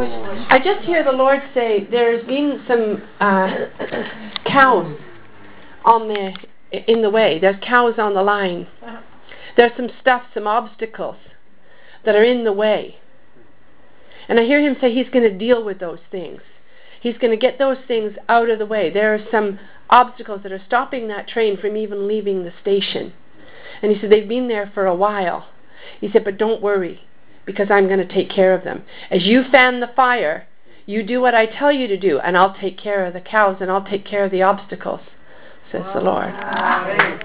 I just hear the Lord say there's been some cows in the way. There's cows on the line. There's some stuff, some obstacles that are in the way. And I hear him say he's going to deal with those things. He's going to get those things out of the way. There are some obstacles that are stopping that train from even leaving the station. And he said they've been there for a while. He said, but don't worry, because I'm going to take care of them. As you fan the fire, you do what I tell you to do, and I'll take care of the cows, and I'll take care of the obstacles, says the Lord.